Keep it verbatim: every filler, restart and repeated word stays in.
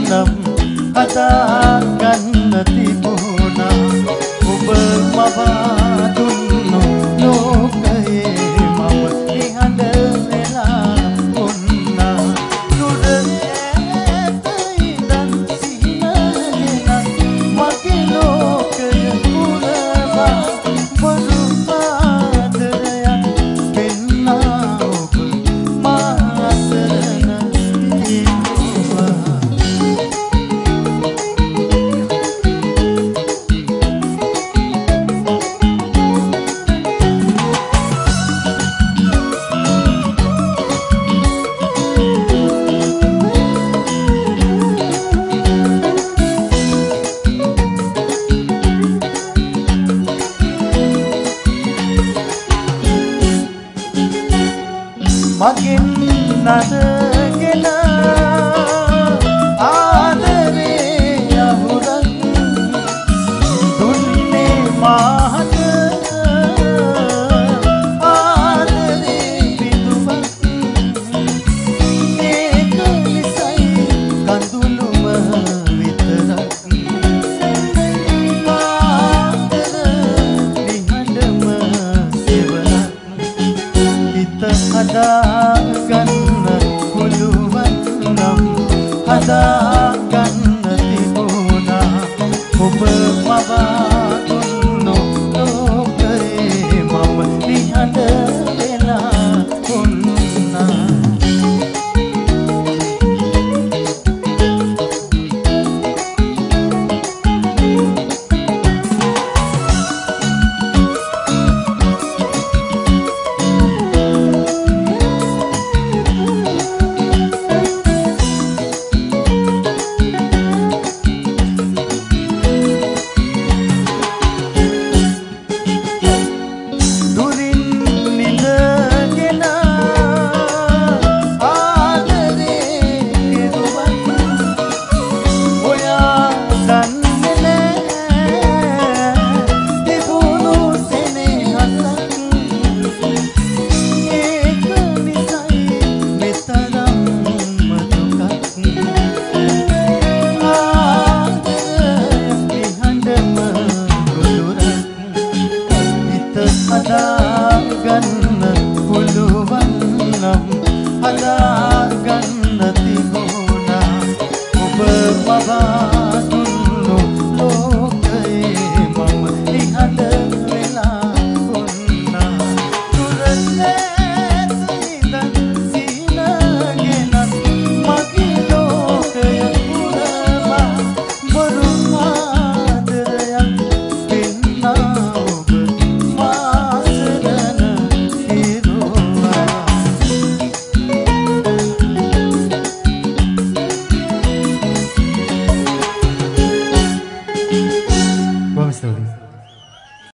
නම් හදාගන්න තිබුණා ඔබ මවා දුන්නු ලෝකයේ මම නිහඬ වෙලා වුණා දුර ඈත ඉඳන් සිහිනගෙන මගේ ලෝකය පුරවා බොරු පාදරයක් පෙන්නා ඔබ මා අසරණ ඉන්නවා මගෙන් නඩගෙන ආදරේ අහුරක් දුන්නේ මාහට ආදරේ පිටුමක් ඒක නිසයි කඳුළුම විතරක් ආදර නිහඬම සෙවණක් හිත හදාගන්න පුළුවන් නම් හදාගන්න තිබුණා ඔබ